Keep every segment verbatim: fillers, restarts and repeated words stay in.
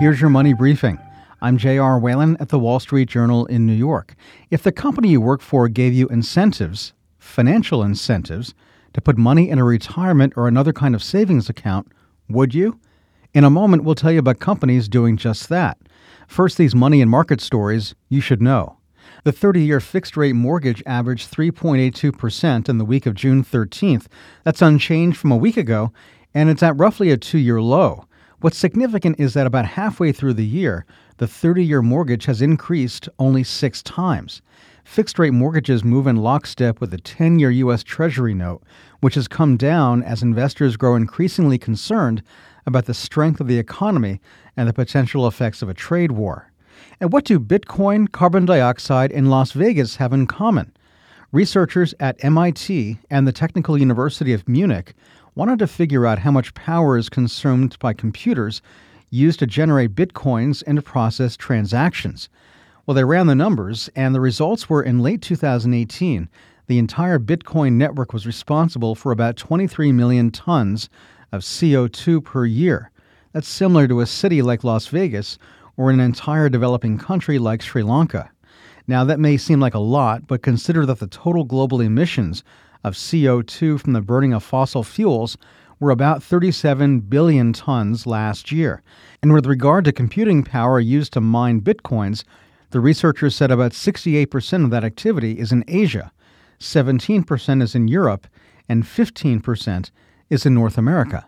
Here's your money briefing. I'm J R. Whalen at the Wall Street Journal in New York. If the company you work for gave you incentives, financial incentives, to put money in a retirement or another kind of savings account, would you? In a moment, we'll tell you about companies doing just that. First, these money and market stories you should know. The thirty-year fixed-rate mortgage averaged three point eight two percent in the week of June thirteenth. That's unchanged from a week ago, and it's at roughly a two-year low. What's significant is that about halfway through the year, the thirty-year mortgage has increased only six times. Fixed-rate mortgages move in lockstep with the ten-year U S. Treasury note, which has come down as investors grow increasingly concerned about the strength of the economy and the potential effects of a trade war. And what do Bitcoin, carbon dioxide, and Las Vegas have in common? Researchers at M I T and the Technical University of Munich wanted to figure out how much power is consumed by computers used to generate bitcoins and to process transactions. Well, they ran the numbers, and the results were in late two thousand eighteen, the entire Bitcoin network was responsible for about twenty-three million tons of C O two per year. That's similar to a city like Las Vegas or an entire developing country like Sri Lanka. Now, that may seem like a lot, but consider that the total global emissions of C O two from the burning of fossil fuels were about thirty-seven billion tons last year. And with regard to computing power used to mine bitcoins, the researchers said about sixty-eight percent of that activity is in Asia, seventeen percent is in Europe, and fifteen percent is in North America.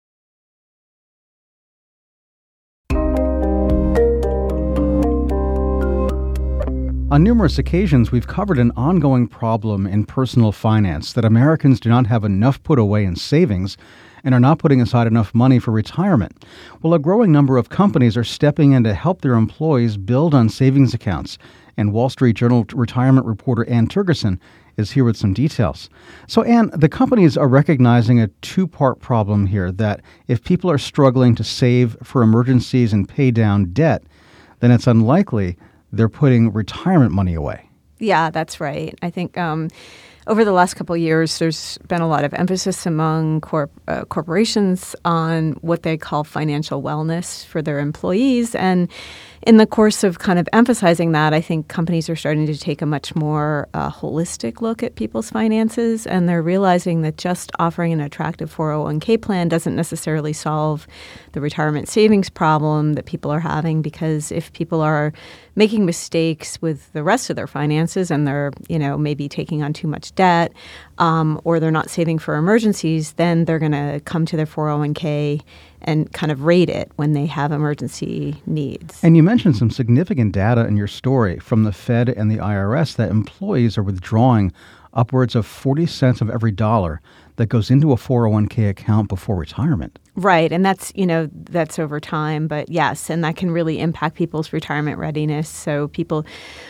On numerous occasions, we've covered an ongoing problem in personal finance, that Americans do not have enough put away in savings and are not putting aside enough money for retirement. Well, a growing number of companies are stepping in to help their employees build on savings accounts, and Wall Street Journal retirement reporter Ann Turgeson is here with some details. So, Ann, the companies are recognizing a two-part problem here, that if people are struggling to save for emergencies and pay down debt, then it's unlikely they're putting retirement money away. Yeah, that's right. I think um, over the last couple of years, there's been a lot of emphasis among corp- uh, corporations on what they call financial wellness for their employees. And in the course of kind of emphasizing that, I think companies are starting to take a much more uh, holistic look at people's finances, and they're realizing that just offering an attractive four oh one k plan doesn't necessarily solve the retirement savings problem that people are having, because if people are making mistakes with the rest of their finances and they're, you know, maybe taking on too much debt, um, or they're not saving for emergencies, then they're going to come to their four oh one k and kind of rate it when they have emergency needs. And you mentioned some significant data in your story from the Fed and the I R S that employees are withdrawing upwards of forty cents of every dollar that goes into a four oh one k account before retirement. Right. And that's, you know, that's over time. But yes, and that can really impact people's retirement readiness. So people,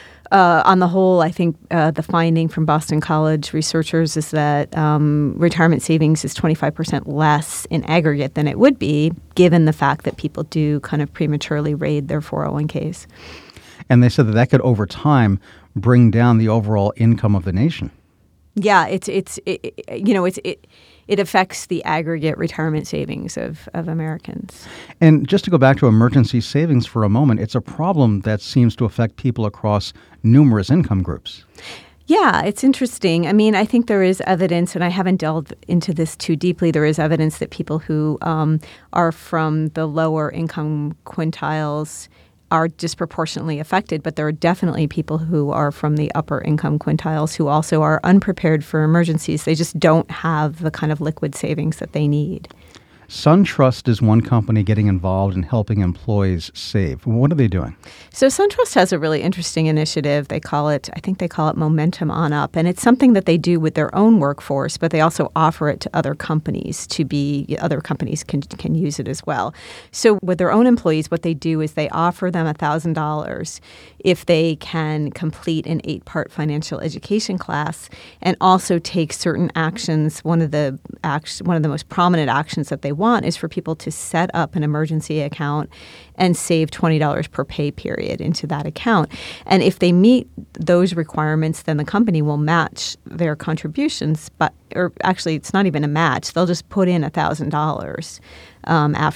uh, on the whole, I think uh, the finding from Boston College researchers is that um, retirement savings is twenty-five percent less in aggregate than it would be, given the fact that people do kind of prematurely raid their four oh one k's. And they said that that could, over time, bring down the overall income of the nation. Yeah, it's it's it, you know it's it it affects the aggregate retirement savings of, of Americans. And just to go back to emergency savings for a moment, it's a problem that seems to affect people across numerous income groups. Yeah, it's interesting. I mean, I think there is evidence, and I haven't delved into this too deeply, there is evidence that people who um, are from the lower income quintiles are disproportionately affected, but there are definitely people who are from the upper income quintiles who also are unprepared for emergencies. They just don't have the kind of liquid savings that they need. SunTrust is one company getting involved in helping employees save. What are they doing? So SunTrust has a really interesting initiative. They call it, I think they call it Momentum On Up. And it's something that they do with their own workforce, but they also offer it to other companies to be, other companies can can use it as well. So with their own employees, what they do is they offer them one thousand dollars if they can complete an eight-part financial education class and also take certain actions. One of the act, one of the most prominent actions that they want is for people to set up an emergency account and save twenty dollars per pay period into that account. And if they meet those requirements, then the company will match their contributions. But or actually, it's not even a match. They'll just put in one thousand dollars um, after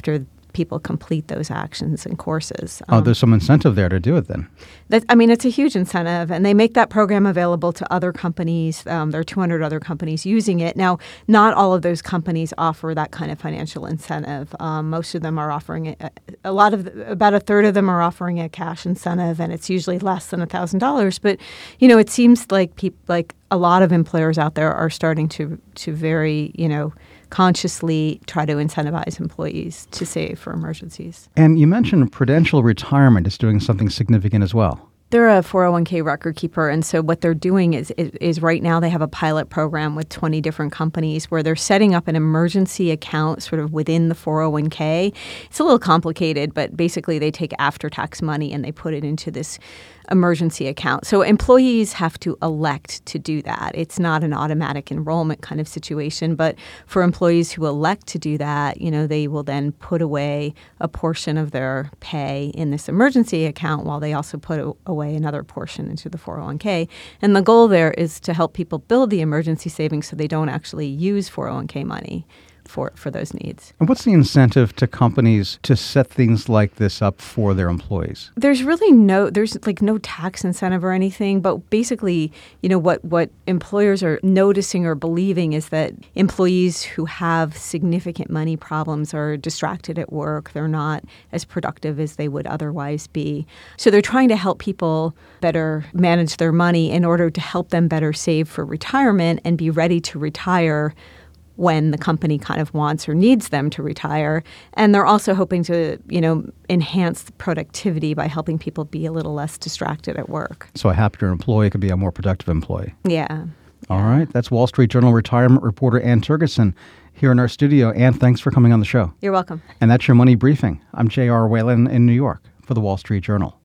people complete those actions and courses. Oh, Um, there's some incentive there to do it then. that, I mean, it's a huge incentive, and they make that program available to other companies. Um, there are two hundred other companies using it. Now, not all of those companies offer that kind of financial incentive. Um, most of them are offering it. A lot of, the, about a third of them are offering a cash incentive, and it's usually less than one thousand dollars. But, you know, it seems like people, like a lot of employers out there are starting to, to very, you know, consciously try to incentivize employees to save for emergencies. And you mentioned Prudential Retirement is doing something significant as well. They're a four oh one k record keeper, and so what they're doing is, is is right now they have a pilot program with twenty different companies where they're setting up an emergency account sort of within the four oh one k. It's a little complicated, but basically they take after-tax money and they put it into this emergency account. So employees have to elect to do that. It's not an automatic enrollment kind of situation, but for employees who elect to do that, you know, they will then put away a portion of their pay in this emergency account while they also put a- away another portion into the four oh one k. And the goal there is to help people build the emergency savings so they don't actually use four oh one k money for, for those needs. And what's the incentive to companies to set things like this up for their employees? There's really no, there's like no tax incentive or anything, but basically, you know, what, what employers are noticing or believing is that employees who have significant money problems are distracted at work. They're not as productive as they would otherwise be. So they're trying to help people better manage their money in order to help them better save for retirement and be ready to retire when the company kind of wants or needs them to retire. And they're also hoping to, you know, enhance the productivity by helping people be a little less distracted at work. So a happier employee could be a more productive employee. Yeah. All right. That's Wall Street Journal retirement reporter Ann Tergeson here in our studio. Ann, thanks for coming on the show. You're welcome. And that's your Money Briefing. I'm J R. Whalen in New York for the Wall Street Journal.